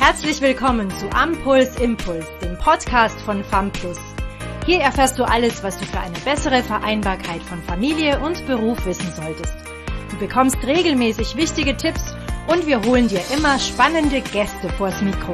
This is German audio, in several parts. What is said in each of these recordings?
Herzlich willkommen zu Ampuls Impuls, dem Podcast von FAMPlus. Hier erfährst du alles, was du für eine bessere Vereinbarkeit von Familie und Beruf wissen solltest. Du bekommst regelmäßig wichtige Tipps und wir holen dir immer spannende Gäste vors Mikro.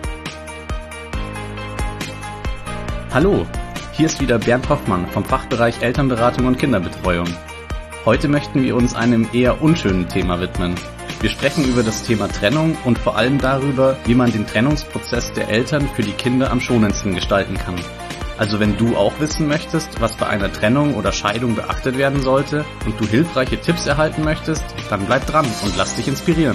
Hallo, hier ist wieder Bernd Hoffmann vom Fachbereich Elternberatung und Kinderbetreuung. Heute möchten wir uns einem eher unschönen Thema widmen. Wir sprechen über das Thema Trennung und vor allem darüber, wie man den Trennungsprozess der Eltern für die Kinder am schonendsten gestalten kann. Also wenn du auch wissen möchtest, was bei einer Trennung oder Scheidung beachtet werden sollte und du hilfreiche Tipps erhalten möchtest, dann bleib dran und lass dich inspirieren.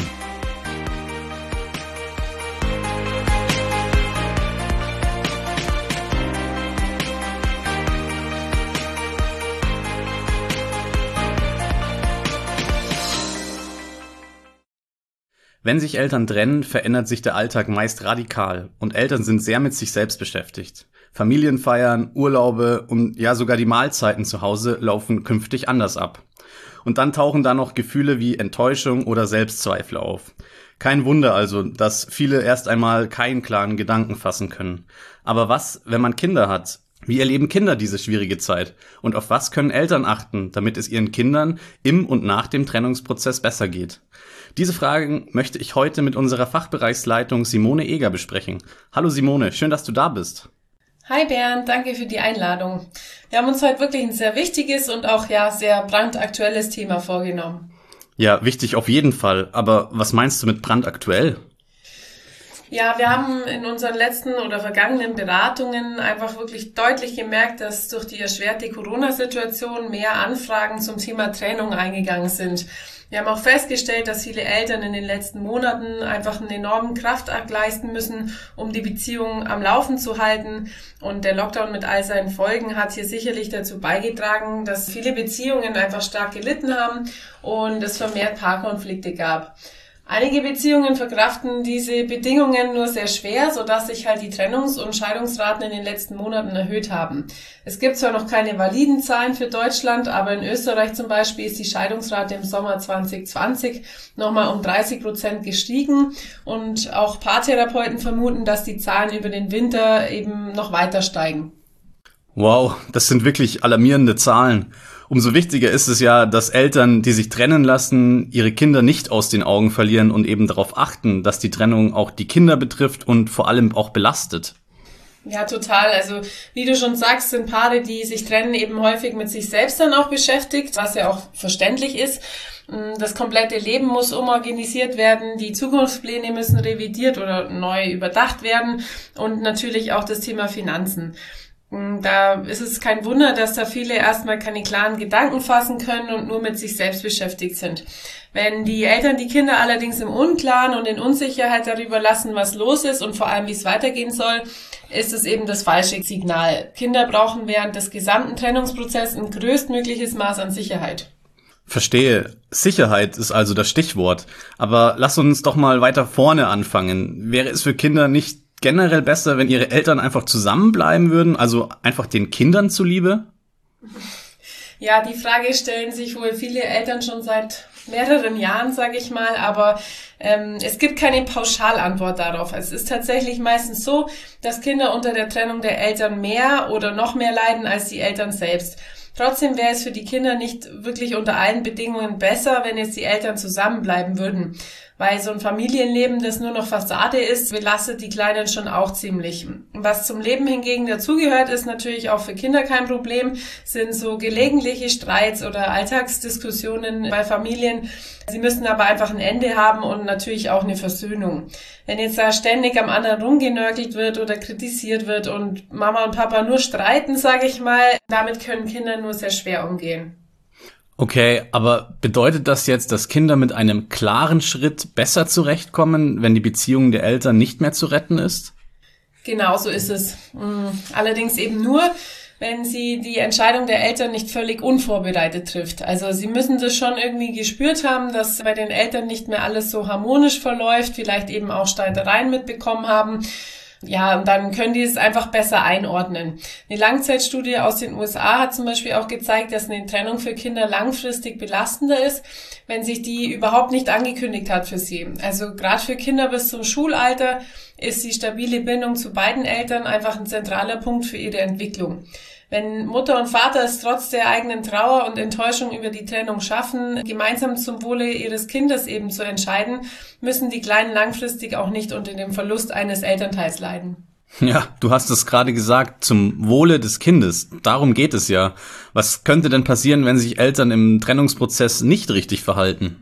Wenn sich Eltern trennen, verändert sich der Alltag meist radikal und Eltern sind sehr mit sich selbst beschäftigt. Familienfeiern, Urlaube und ja sogar die Mahlzeiten zu Hause laufen künftig anders ab. Und dann tauchen da noch Gefühle wie Enttäuschung oder Selbstzweifel auf. Kein Wunder also, dass viele erst einmal keinen klaren Gedanken fassen können. Aber was, wenn man Kinder hat? Wie erleben Kinder diese schwierige Zeit? Und auf was können Eltern achten, damit es ihren Kindern im und nach dem Trennungsprozess besser geht? Diese Fragen möchte ich heute mit unserer Fachbereichsleitung Simone Eger besprechen. Hallo Simone, schön, dass du da bist. Hi Bernd, danke für die Einladung. Wir haben uns heute wirklich ein sehr wichtiges und auch sehr brandaktuelles Thema vorgenommen. Ja, wichtig auf jeden Fall. Aber was meinst du mit brandaktuell? Ja, wir haben in unseren letzten oder vergangenen Beratungen einfach wirklich deutlich gemerkt, dass durch die erschwerte Corona-Situation mehr Anfragen zum Thema Trennung eingegangen sind. Wir haben auch festgestellt, dass viele Eltern in den letzten Monaten einfach einen enormen Kraftakt leisten müssen, um die Beziehung am Laufen zu halten. Und der Lockdown mit all seinen Folgen hat hier sicherlich dazu beigetragen, dass viele Beziehungen einfach stark gelitten haben und es vermehrt Paarkonflikte gab. Einige Beziehungen verkraften diese Bedingungen nur sehr schwer, sodass sich halt die Trennungs- und Scheidungsraten in den letzten Monaten erhöht haben. Es gibt zwar noch keine validen Zahlen für Deutschland, aber in Österreich zum Beispiel ist die Scheidungsrate im Sommer 2020 nochmal um 30% gestiegen und auch Paartherapeuten vermuten, dass die Zahlen über den Winter eben noch weiter steigen. Wow, das sind wirklich alarmierende Zahlen. Umso wichtiger ist es ja, dass Eltern, die sich trennen lassen, ihre Kinder nicht aus den Augen verlieren und eben darauf achten, dass die Trennung auch die Kinder betrifft und vor allem auch belastet. Ja, total. Also wie du schon sagst, sind Paare, die sich trennen, eben häufig mit sich selbst dann auch beschäftigt, was ja auch verständlich ist. Das komplette Leben muss umorganisiert werden, die Zukunftspläne müssen revidiert oder neu überdacht werden und natürlich auch das Thema Finanzen. Da ist es kein Wunder, dass da viele erstmal keine klaren Gedanken fassen können und nur mit sich selbst beschäftigt sind. Wenn die Eltern die Kinder allerdings im Unklaren und in Unsicherheit darüber lassen, was los ist und vor allem, wie es weitergehen soll, ist es eben das falsche Signal. Kinder brauchen während des gesamten Trennungsprozesses ein größtmögliches Maß an Sicherheit. Verstehe. Sicherheit ist also das Stichwort. Aber lass uns doch mal weiter vorne anfangen. Wäre es für Kinder nicht generell besser, wenn ihre Eltern einfach zusammenbleiben würden, also einfach den Kindern zuliebe? Ja, die Frage stellen sich wohl viele Eltern schon seit mehreren Jahren, sage ich mal, aber es gibt keine Pauschalantwort darauf. Es ist tatsächlich meistens so, dass Kinder unter der Trennung der Eltern mehr oder noch mehr leiden als die Eltern selbst. Trotzdem wäre es für die Kinder nicht wirklich unter allen Bedingungen besser, wenn jetzt die Eltern zusammenbleiben würden. Weil so ein Familienleben, das nur noch Fassade ist, belastet die Kleinen schon auch ziemlich. Was zum Leben hingegen dazugehört, ist natürlich auch für Kinder kein Problem, sind so gelegentliche Streits oder Alltagsdiskussionen bei Familien. Sie müssen aber einfach ein Ende haben und natürlich auch eine Versöhnung. Wenn jetzt da ständig am anderen rumgenörgelt wird oder kritisiert wird und Mama und Papa nur streiten, sage ich mal, damit können Kinder nur sehr schwer umgehen. Okay, aber bedeutet das jetzt, dass Kinder mit einem klaren Schritt besser zurechtkommen, wenn die Beziehung der Eltern nicht mehr zu retten ist? Genau so ist es. Allerdings eben nur, wenn sie die Entscheidung der Eltern nicht völlig unvorbereitet trifft. Also sie müssen das schon irgendwie gespürt haben, dass bei den Eltern nicht mehr alles so harmonisch verläuft, vielleicht eben auch Streitereien mitbekommen haben. Ja, und dann können die es einfach besser einordnen. Eine Langzeitstudie aus den USA hat zum Beispiel auch gezeigt, dass eine Trennung für Kinder langfristig belastender ist, wenn sich die überhaupt nicht angekündigt hat für sie. Also gerade für Kinder bis zum Schulalter ist die stabile Bindung zu beiden Eltern einfach ein zentraler Punkt für ihre Entwicklung. Wenn Mutter und Vater es trotz der eigenen Trauer und Enttäuschung über die Trennung schaffen, gemeinsam zum Wohle ihres Kindes eben zu entscheiden, müssen die Kleinen langfristig auch nicht unter dem Verlust eines Elternteils leiden. Ja, du hast es gerade gesagt, zum Wohle des Kindes. Darum geht es ja. Was könnte denn passieren, wenn sich Eltern im Trennungsprozess nicht richtig verhalten?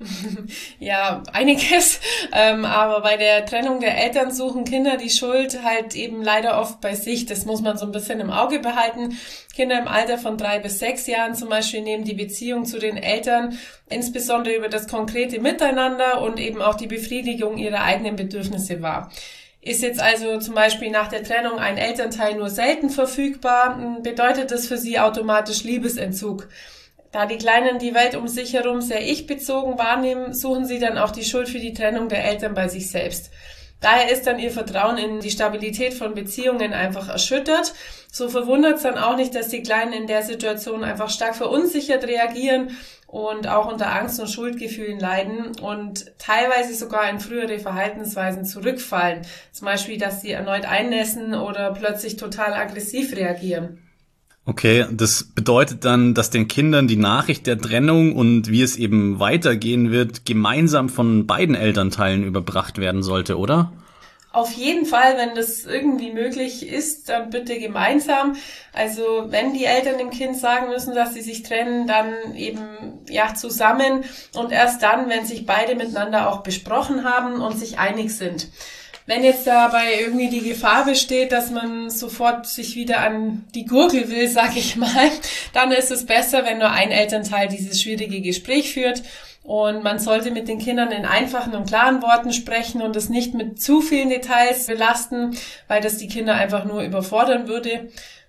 Ja, einiges, aber bei der Trennung der Eltern suchen Kinder die Schuld halt eben leider oft bei sich. Das muss man so ein bisschen im Auge behalten. Kinder im Alter von 3 bis 6 Jahren zum Beispiel nehmen die Beziehung zu den Eltern insbesondere über das konkrete Miteinander und eben auch die Befriedigung ihrer eigenen Bedürfnisse wahr. Ist jetzt also zum Beispiel nach der Trennung ein Elternteil nur selten verfügbar, bedeutet das für sie automatisch Liebesentzug. Da die Kleinen die Welt um sich herum sehr ich-bezogen wahrnehmen, suchen sie dann auch die Schuld für die Trennung der Eltern bei sich selbst. Daher ist dann ihr Vertrauen in die Stabilität von Beziehungen einfach erschüttert. So verwundert es dann auch nicht, dass die Kleinen in der Situation einfach stark verunsichert reagieren und auch unter Angst und Schuldgefühlen leiden und teilweise sogar in frühere Verhaltensweisen zurückfallen. Zum Beispiel, dass sie erneut einnässen oder plötzlich total aggressiv reagieren. Okay, das bedeutet dann, dass den Kindern die Nachricht der Trennung und wie es eben weitergehen wird, gemeinsam von beiden Elternteilen überbracht werden sollte, oder? Auf jeden Fall, wenn das irgendwie möglich ist, dann bitte gemeinsam. Also wenn die Eltern dem Kind sagen müssen, dass sie sich trennen, dann eben ja zusammen und erst dann, wenn sich beide miteinander auch besprochen haben und sich einig sind. Wenn jetzt dabei irgendwie die Gefahr besteht, dass man sofort sich wieder an die Gurgel will, sag ich mal, dann ist es besser, wenn nur ein Elternteil dieses schwierige Gespräch führt. Und man sollte mit den Kindern in einfachen und klaren Worten sprechen und es nicht mit zu vielen Details belasten, weil das die Kinder einfach nur überfordern würde.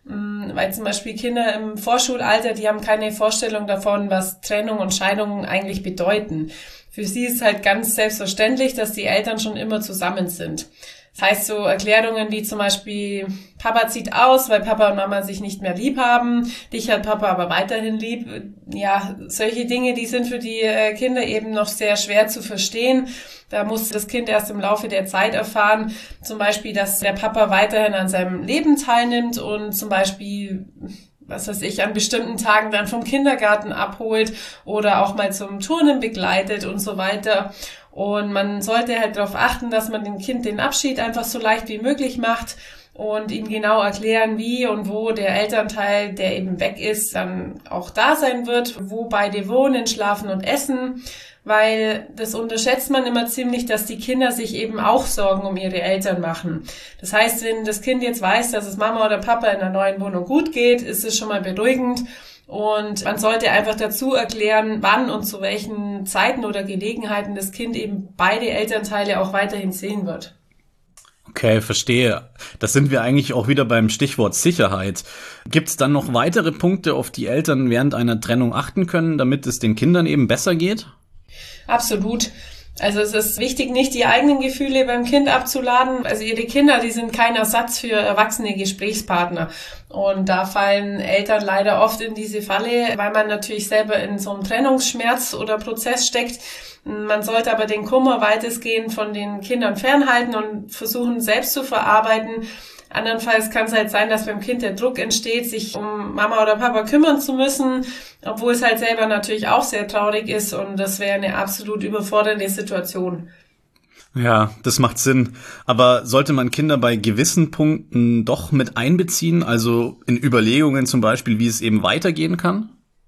Weil zum Beispiel Kinder im Vorschulalter, die haben keine Vorstellung davon, was Trennung und Scheidung eigentlich bedeuten. Für sie ist halt ganz selbstverständlich, dass die Eltern schon immer zusammen sind. Das heißt so Erklärungen wie zum Beispiel, Papa zieht aus, weil Papa und Mama sich nicht mehr lieb haben, dich hat Papa aber weiterhin lieb. Ja, solche Dinge, die sind für die Kinder eben noch sehr schwer zu verstehen. Da muss das Kind erst im Laufe der Zeit erfahren, zum Beispiel, dass der Papa weiterhin an seinem Leben teilnimmt und zum Beispiel, was weiß ich, an bestimmten Tagen dann vom Kindergarten abholt oder auch mal zum Turnen begleitet und so weiter. Und man sollte halt darauf achten, dass man dem Kind den Abschied einfach so leicht wie möglich macht und ihm genau erklären, wie und wo der Elternteil, der eben weg ist, dann auch da sein wird, wo beide wohnen, schlafen und essen. Weil das unterschätzt man immer ziemlich, dass die Kinder sich eben auch Sorgen um ihre Eltern machen. Das heißt, wenn das Kind jetzt weiß, dass es Mama oder Papa in der neuen Wohnung gut geht, ist es schon mal beruhigend. Und man sollte einfach dazu erklären, wann und zu welchen Zeiten oder Gelegenheiten das Kind eben beide Elternteile auch weiterhin sehen wird. Okay, verstehe. Das sind wir eigentlich auch wieder beim Stichwort Sicherheit. Gibt es dann noch weitere Punkte, auf die Eltern während einer Trennung achten können, damit es den Kindern eben besser geht? Absolut. Also es ist wichtig, nicht die eigenen Gefühle beim Kind abzuladen. Also ihre Kinder, die sind kein Ersatz für erwachsene Gesprächspartner. Und da fallen Eltern leider oft in diese Falle, weil man natürlich selber in so einem Trennungsschmerz oder Prozess steckt. Man sollte aber den Kummer weitestgehend von den Kindern fernhalten und versuchen, selbst zu verarbeiten. Andernfalls kann es halt sein, dass beim Kind der Druck entsteht, sich um Mama oder Papa kümmern zu müssen, obwohl es halt selber natürlich auch sehr traurig ist und das wäre eine absolut überfordernde Situation. Ja, das macht Sinn. Aber sollte man Kinder bei gewissen Punkten doch mit einbeziehen, also in Überlegungen zum Beispiel, wie es eben weitergehen kann?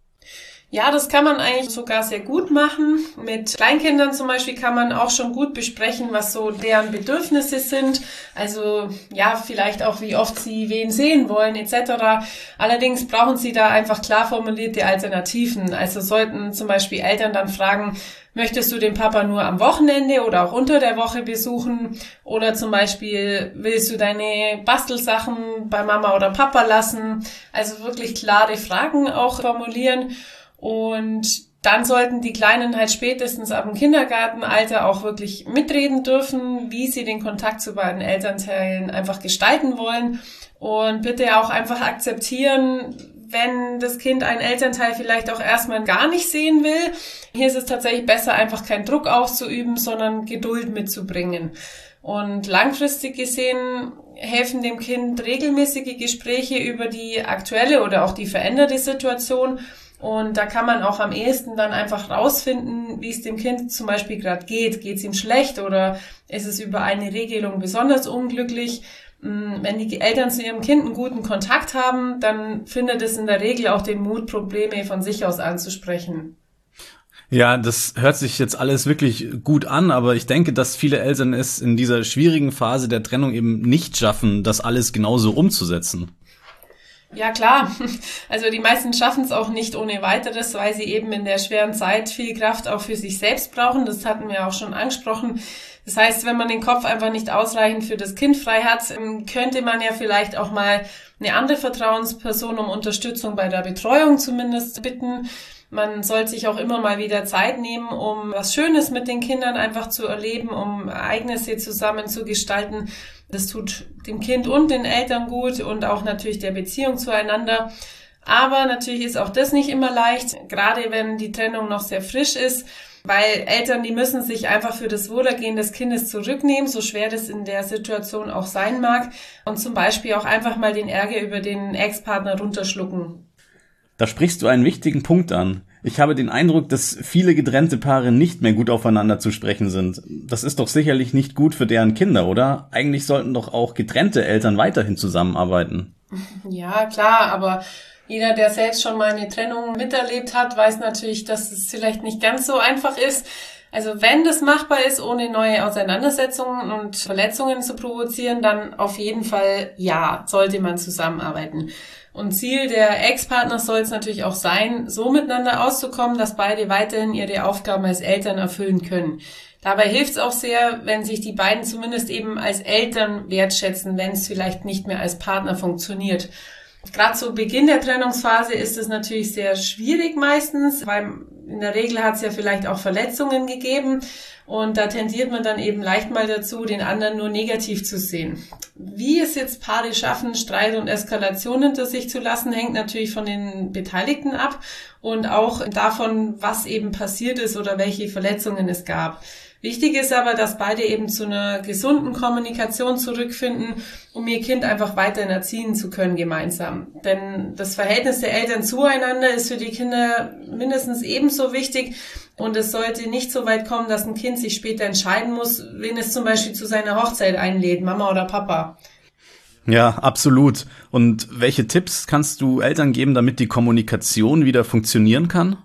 Ja, das kann man eigentlich sogar sehr gut machen. Mit Kleinkindern zum Beispiel kann man auch schon gut besprechen, was so deren Bedürfnisse sind. Also ja, vielleicht auch, wie oft sie wen sehen wollen etc. Allerdings brauchen sie da einfach klar formulierte Alternativen. Also sollten zum Beispiel Eltern dann fragen, möchtest du den Papa nur am Wochenende oder auch unter der Woche besuchen? Oder zum Beispiel, willst du deine Bastelsachen bei Mama oder Papa lassen? Also wirklich klare Fragen auch formulieren. Und dann sollten die Kleinen halt spätestens ab dem Kindergartenalter auch wirklich mitreden dürfen, wie sie den Kontakt zu beiden Elternteilen einfach gestalten wollen. Und bitte auch einfach akzeptieren, wenn das Kind einen Elternteil vielleicht auch erstmal gar nicht sehen will. Hier ist es tatsächlich besser, einfach keinen Druck auszuüben, sondern Geduld mitzubringen. Und langfristig gesehen helfen dem Kind regelmäßige Gespräche über die aktuelle oder auch die veränderte Situation. Und da kann man auch am ehesten dann einfach rausfinden, wie es dem Kind zum Beispiel gerade geht. Geht es ihm schlecht oder ist es über eine Regelung besonders unglücklich? Wenn die Eltern zu ihrem Kind einen guten Kontakt haben, dann findet es in der Regel auch den Mut, Probleme von sich aus anzusprechen. Ja, das hört sich jetzt alles wirklich gut an, aber ich denke, dass viele Eltern es in dieser schwierigen Phase der Trennung eben nicht schaffen, das alles genauso umzusetzen. Ja, klar. Also die meisten schaffen es auch nicht ohne weiteres, weil sie eben in der schweren Zeit viel Kraft auch für sich selbst brauchen. Das hatten wir auch schon angesprochen. Das heißt, wenn man den Kopf einfach nicht ausreichend für das Kind frei hat, könnte man ja vielleicht auch mal eine andere Vertrauensperson um Unterstützung bei der Betreuung zumindest bitten. Man sollte sich auch immer mal wieder Zeit nehmen, um was Schönes mit den Kindern einfach zu erleben, um Ereignisse zusammen zu gestalten. Das tut dem Kind und den Eltern gut und auch natürlich der Beziehung zueinander. Aber natürlich ist auch das nicht immer leicht, gerade wenn die Trennung noch sehr frisch ist, weil Eltern, die müssen sich einfach für das Wohlergehen des Kindes zurücknehmen, so schwer das in der Situation auch sein mag, und zum Beispiel auch einfach mal den Ärger über den Ex-Partner runterschlucken. Da sprichst du einen wichtigen Punkt an. Ich habe den Eindruck, dass viele getrennte Paare nicht mehr gut aufeinander zu sprechen sind. Das ist doch sicherlich nicht gut für deren Kinder, oder? Eigentlich sollten doch auch getrennte Eltern weiterhin zusammenarbeiten. Ja, klar, aber jeder, der selbst schon mal eine Trennung miterlebt hat, weiß natürlich, dass es vielleicht nicht ganz so einfach ist. Also wenn das machbar ist, ohne neue Auseinandersetzungen und Verletzungen zu provozieren, dann auf jeden Fall ja, sollte man zusammenarbeiten. Und Ziel der Ex-Partner soll es natürlich auch sein, so miteinander auszukommen, dass beide weiterhin ihre Aufgaben als Eltern erfüllen können. Dabei hilft es auch sehr, wenn sich die beiden zumindest eben als Eltern wertschätzen, wenn es vielleicht nicht mehr als Partner funktioniert. Gerade zu Beginn der Trennungsphase ist es natürlich sehr schwierig meistens, weil in der Regel hat es ja vielleicht auch Verletzungen gegeben und da tendiert man dann eben leicht mal dazu, den anderen nur negativ zu sehen. Wie es jetzt Paare schaffen, Streit und Eskalation hinter sich zu lassen, hängt natürlich von den Beteiligten ab und auch davon, was eben passiert ist oder welche Verletzungen es gab. Wichtig ist aber, dass beide eben zu einer gesunden Kommunikation zurückfinden, um ihr Kind einfach weiterhin erziehen zu können gemeinsam. Denn das Verhältnis der Eltern zueinander ist für die Kinder mindestens ebenso wichtig und es sollte nicht so weit kommen, dass ein Kind sich später entscheiden muss, wen es zum Beispiel zu seiner Hochzeit einlädt, Mama oder Papa. Ja, absolut. Und welche Tipps kannst du Eltern geben, damit die Kommunikation wieder funktionieren kann?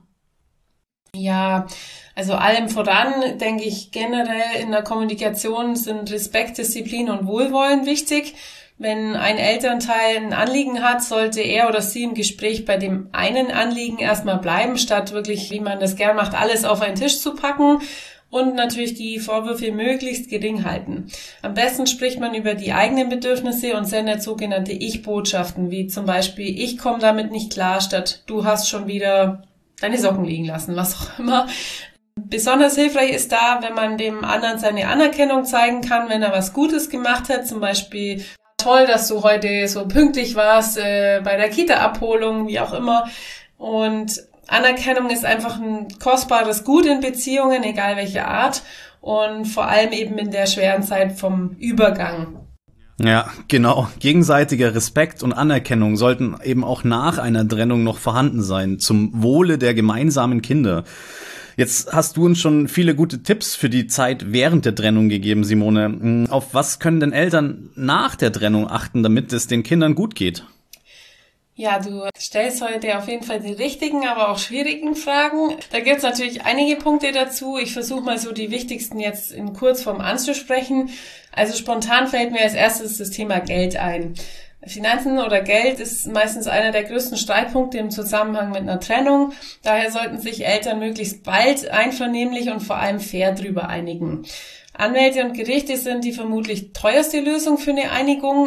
Ja, also allem voran, denke ich, generell in der Kommunikation sind Respekt, Disziplin und Wohlwollen wichtig. Wenn ein Elternteil ein Anliegen hat, sollte er oder sie im Gespräch bei dem einen Anliegen erstmal bleiben, statt wirklich, wie man das gern macht, alles auf einen Tisch zu packen und natürlich die Vorwürfe möglichst gering halten. Am besten spricht man über die eigenen Bedürfnisse und sendet sogenannte Ich-Botschaften, wie zum Beispiel, ich komme damit nicht klar, statt du hast schon wieder deine Socken liegen lassen, was auch immer. Besonders hilfreich ist da, wenn man dem anderen seine Anerkennung zeigen kann, wenn er was Gutes gemacht hat, zum Beispiel toll, dass du heute so pünktlich warst bei der Kita-Abholung, wie auch immer. Und Anerkennung ist einfach ein kostbares Gut in Beziehungen, egal welche Art, und vor allem eben in der schweren Zeit vom Übergang. Ja, genau. Gegenseitiger Respekt und Anerkennung sollten eben auch nach einer Trennung noch vorhanden sein, zum Wohle der gemeinsamen Kinder. Jetzt hast du uns schon viele gute Tipps für die Zeit während der Trennung gegeben, Simone. Auf was können denn Eltern nach der Trennung achten, damit es den Kindern gut geht? Ja, du stellst heute auf jeden Fall die richtigen, aber auch schwierigen Fragen. Da gibt's natürlich einige Punkte dazu. Ich versuche mal so die wichtigsten jetzt in Kurzform anzusprechen. Also spontan fällt mir als erstes das Thema Geld ein. Finanzen oder Geld ist meistens einer der größten Streitpunkte im Zusammenhang mit einer Trennung. Daher sollten sich Eltern möglichst bald einvernehmlich und vor allem fair drüber einigen. Anwälte und Gerichte sind die vermutlich teuerste Lösung für eine Einigung.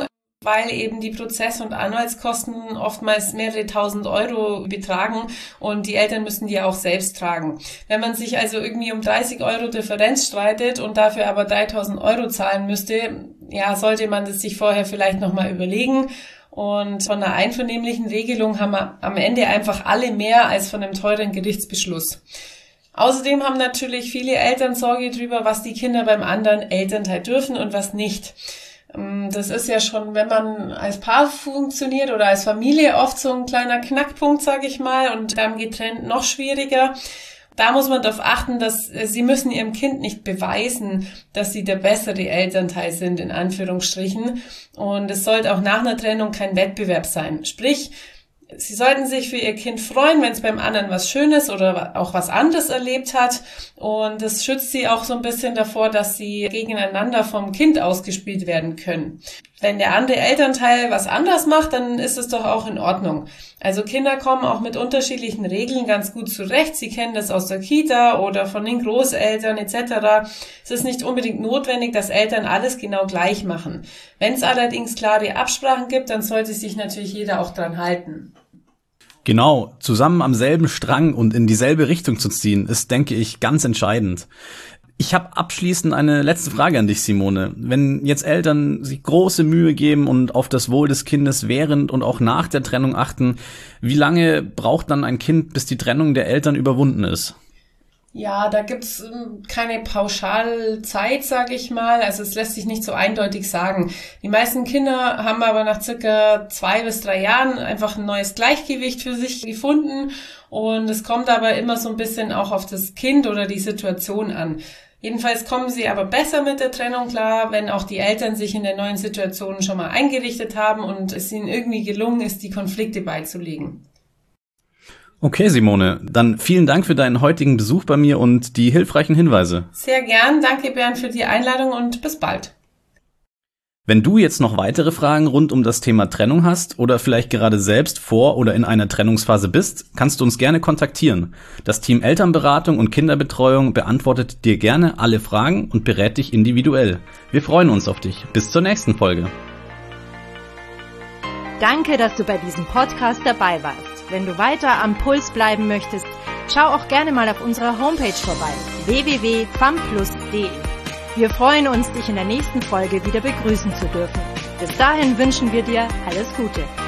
weil eben die Prozess- und Anwaltskosten oftmals mehrere tausend Euro betragen und die Eltern müssen die auch selbst tragen. Wenn man sich also irgendwie um 30 Euro Differenz streitet und dafür aber 3.000 Euro zahlen müsste, ja, sollte man das sich vorher vielleicht nochmal überlegen. Und von einer einvernehmlichen Regelung haben wir am Ende einfach alle mehr als von einem teuren Gerichtsbeschluss. Außerdem haben natürlich viele Eltern Sorge darüber, was die Kinder beim anderen Elternteil dürfen und was nicht. Das ist ja schon, wenn man als Paar funktioniert oder als Familie, oft so ein kleiner Knackpunkt, sage ich mal, und dann getrennt noch schwieriger. Da muss man darauf achten, dass sie müssen ihrem Kind nicht beweisen, dass sie der bessere Elternteil sind, in Anführungsstrichen. Und es sollte auch nach einer Trennung kein Wettbewerb sein. Sprich, sie sollten sich für ihr Kind freuen, wenn es beim anderen was Schönes oder auch was anderes erlebt hat. Und das schützt sie auch so ein bisschen davor, dass sie gegeneinander vom Kind ausgespielt werden können. Wenn der andere Elternteil was anders macht, dann ist es doch auch in Ordnung. Also Kinder kommen auch mit unterschiedlichen Regeln ganz gut zurecht. Sie kennen das aus der Kita oder von den Großeltern etc. Es ist nicht unbedingt notwendig, dass Eltern alles genau gleich machen. Wenn es allerdings klare Absprachen gibt, dann sollte sich natürlich jeder auch dran halten. Genau, zusammen am selben Strang und in dieselbe Richtung zu ziehen, ist, denke ich, ganz entscheidend. Ich habe abschließend eine letzte Frage an dich, Simone. Wenn jetzt Eltern sich große Mühe geben und auf das Wohl des Kindes während und auch nach der Trennung achten, wie lange braucht dann ein Kind, bis die Trennung der Eltern überwunden ist? Ja, da gibt's keine Pauschalzeit, sage ich mal. Also es lässt sich nicht so eindeutig sagen. Die meisten Kinder haben aber nach circa 2 bis 3 Jahren einfach ein neues Gleichgewicht für sich gefunden. Und es kommt aber immer so ein bisschen auch auf das Kind oder die Situation an. Jedenfalls kommen sie aber besser mit der Trennung klar, wenn auch die Eltern sich in der neuen Situation schon mal eingerichtet haben und es ihnen irgendwie gelungen ist, die Konflikte beizulegen. Okay, Simone, dann vielen Dank für deinen heutigen Besuch bei mir und die hilfreichen Hinweise. Sehr gern, danke Bernd für die Einladung und bis bald. Wenn du jetzt noch weitere Fragen rund um das Thema Trennung hast oder vielleicht gerade selbst vor oder in einer Trennungsphase bist, kannst du uns gerne kontaktieren. Das Team Elternberatung und Kinderbetreuung beantwortet dir gerne alle Fragen und berät dich individuell. Wir freuen uns auf dich. Bis zur nächsten Folge. Danke, dass du bei diesem Podcast dabei warst. Wenn du weiter am Puls bleiben möchtest, schau auch gerne mal auf unserer Homepage vorbei, www.famplus.de. Wir freuen uns, dich in der nächsten Folge wieder begrüßen zu dürfen. Bis dahin wünschen wir dir alles Gute.